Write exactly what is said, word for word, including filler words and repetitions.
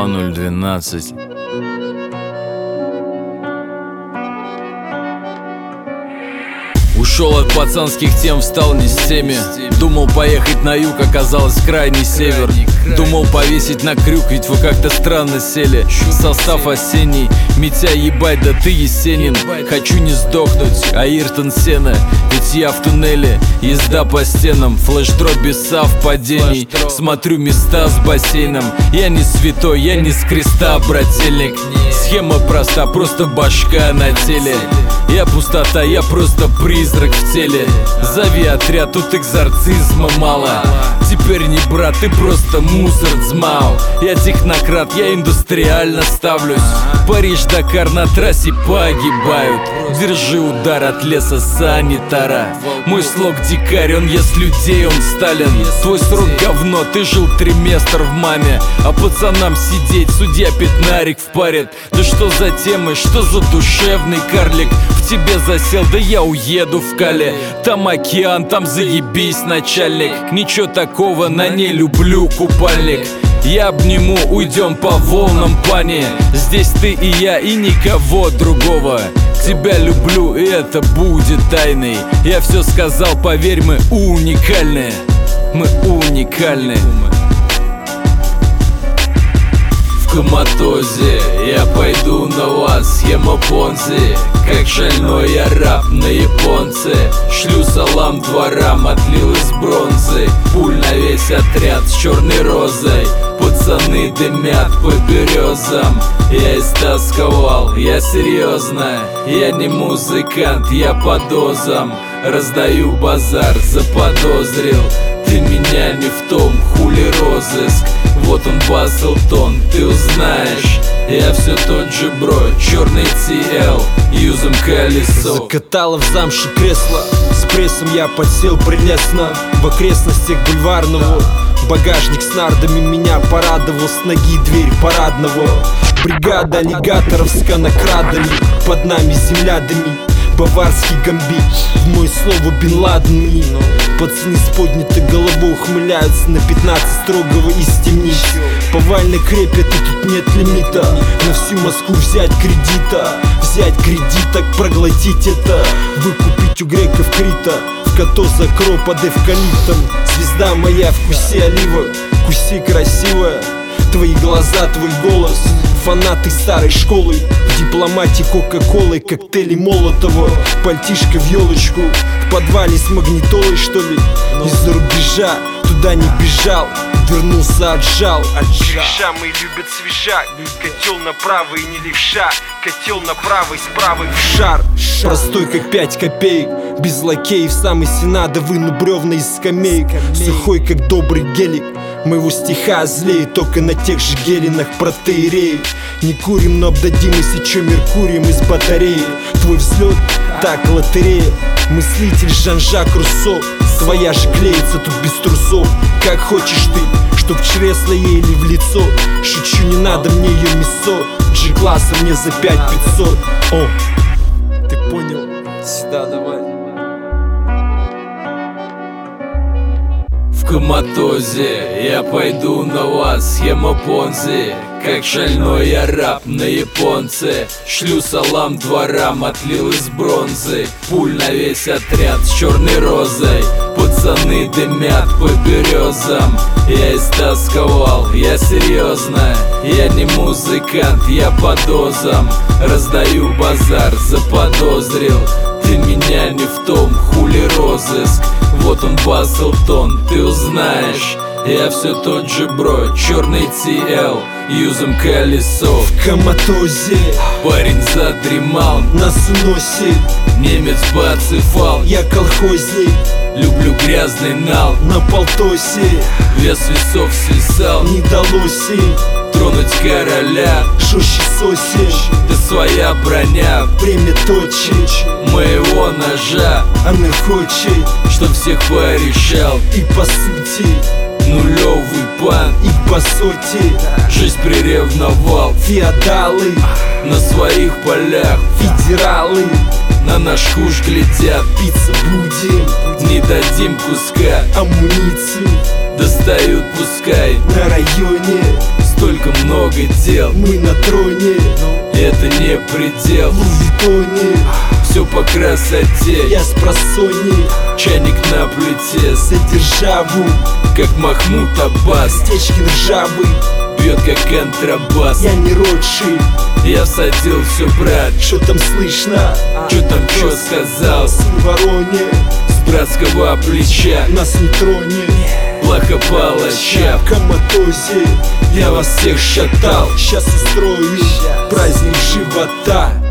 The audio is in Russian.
два ноль двенадцать. Ушел от пацанских тем, встал не с теми. Думал поехать на юг, оказалось крайний север. Думал повесить на крюк, ведь вы как-то странно сели. Состав осенний, Митя ебать, да ты Есенин. Хочу не сдохнуть, Аиртон Сена. Ведь я в туннеле, езда по стенам. Флэш-дроп без совпадений. Смотрю места с бассейном. Я не святой, я не с креста, брательник. Схема проста, просто башка на теле. Я пустота, я просто призрак в теле. Зови отряд, тут экзорцизма мало. Теперь не брат, ты просто мусор, дзмау. Я технократ, я индустриально ставлюсь. Париж-Дакар на трассе погибают. Держи удар от леса санитара. Мой слог дикарь, он ест людей, он Сталин. Твой срок говно, ты жил триместр в маме. А пацанам сидеть, судья пятнарик впарит. Да что за темы, что за душевный карлик в тебе засел, да я уеду в Кале. Там океан, там заебись, начальник. Ничего такого, на ней люблю купальник. Я обниму, уйдем по волнам, пани. Здесь ты и я, и никого другого. Тебя люблю, и это будет тайной. Я все сказал, поверь, мы уникальны. Мы уникальны. В коматозе я пойду на вас, схема Понзи. Как шальной я раб на японце. Шлю салам дворам, отлил из бронзы. Пуль на весь отряд с черной розой. Пацаны дымят по березам. Я истосковал, я серьезно. Я не музыкант, я по дозам. Раздаю базар, заподозрил. Ты меня не в том, хули розыск. Вот он Баслтон, ты узнаешь. Я все тот же бро, черный ти эл, юзом колесо. Закатало в замшу кресло. С прессом я подсел прелестно. В окрестностях бульварного. Багажник с нардами меня порадовал. С ноги дверь парадного. Бригада аллигаторов с конокрадами. Под нами земля дымит. Баварский гамбит, в мой слово Бен Ладен. Пацаны с поднятой головой ухмыляются на пятнадцать строгого из темниц. Повально крепят, и тут нет лимита. На всю Москву взять кредита. Взять кредит, так проглотить это. Выкупить у греков Крита. В кото закро под эвкалиптом. Звезда моя, вкуси олива. Куси красивая. Твои глаза, твой голос. Фанаты старой школы. В дипломате кока-колы, коктейли Молотова. Пальтишко в елочку. В подвале с магнитолой, что ли? Из-за рубежа туда не бежал. Вернулся, отжал. Отжал. Мои любят свежак. Котел направо и не левша. Котел направо и справа в шар. Простой как пять копеек. Без лакеев, самый сенада. Выну бревна из скамеек. Сухой как добрый гелик. Моего стиха злее только на тех же гелинах протеереи. Не курим, но обдадим, если чё, Меркурием из батареи. Твой взлет, так, лотерея. Мыслитель Жан-Жак Руссо. Твоя же клеится тут без трусов. Как хочешь ты, чтоб в чресло ей или в лицо. Шучу, не надо мне ее мясо. G-класса мне за пять пятьсот. О, ты понял? Сюда давай. В коматозе я пойду на вас, схема Понзи. Как шальной я раб на японце. Шлю салам дворам, отлил из бронзы. Пуль на весь отряд с черной розой. Пацаны дымят по березам. Я истосковал, я серьезно. Я не музыкант, я по дозам. Раздаю базар, заподозрил. Ты меня не в том, хули розыск. Вот он Баслтон, ты узнаешь. Я все тот же бро, черный ти эл, юзом колесо. В коматозе парень задремал, нас уносит немец бацифал. Я колхозник, люблю грязный нал. На полтосе вес весов свисал. Не далось им тронуть короля. Жестче сосен, да своя броня. Время точить моего ножа. Она хочет, чтоб всех порешал. И по сути нулевый пан. И по сути жизнь приревновал. Феодалы на своих полях. Федералы на наш куш глядят. Пицца будем, не дадим куска амуниции. Достают пускай на районе столько много дел. Мы на троне, Это не предел. в Витоне, Все по красоте. я с просонья, Чайник на плите, за державу, как Махмуд Аббас. стечки ржавый, Бьет как контрабас. я не Ротшильд. Я всадил все, брат. Что там слышно? Чё там, чё сказал? Сын Вороне, С братского плеча нас не тронет. плохо палача. В Коматозе Я вас всех шатал. сейчас устрою праздник живота.